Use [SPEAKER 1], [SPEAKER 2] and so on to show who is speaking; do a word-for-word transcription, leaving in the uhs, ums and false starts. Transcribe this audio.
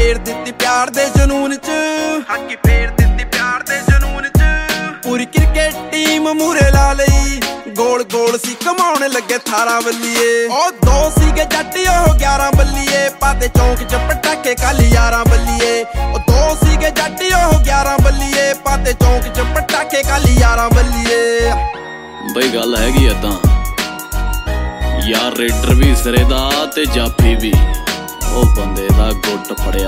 [SPEAKER 1] ਫੇਰ ਦਿੱਤੀ ਪਿਆਰ ਦੇ ਜਨੂਨ ਚ, ਹਾਕੀ ਫੇਰ ਦਿੱਤੀ ਪਿਆਰ ਦੇ ਜਨੂਨ ਚ। ਪੂਰੀ ਕ੍ਰਿਕਟ ਟੀਮ ਮੂਰੇ ਲਾ ਲਈ, ਗੋਲ ਗੋਲ ਸੀ ਕਮਾਉਣ ਲੱਗੇ ਥਾਰਾਂ ਬੱਲੀਏ। ਉਹ ਦੋ ਸੀਗੇ ਜੱਟ ਉਹ ਗਿਆਰਾਂ ਬੱਲੀਏ, ਪਾਤੇ ਚੌਂਕ ਚ ਪਟਾਕੇ ਕੱਲ ਯਾਰਾਂ ਬੱਲੀਏ। ਉਹ ਦੋ ਸੀਗੇ ਜੱਟ ਉਹ ਗਿਆਰਾਂ ਬੱਲੀਏ, ਪਾਤੇ ਚੌਂਕ ਚ ਪਟਾਕੇ ਕੱਲ ਯਾਰਾਂ ਬੱਲੀਏ।
[SPEAKER 2] ਬਈ ਗੱਲ ਹੈਗੀ ਏਦਾਂ ਯਾਰ, ਰੇਡਰ ਵੀ ਸਿਰੇ ਦਾ ਤੇ ਜਾਫੀ ਵੀ, ਉਹ ਬੰਦੇ ਦਾ ਗੁੱਟ ਫੜਿਆ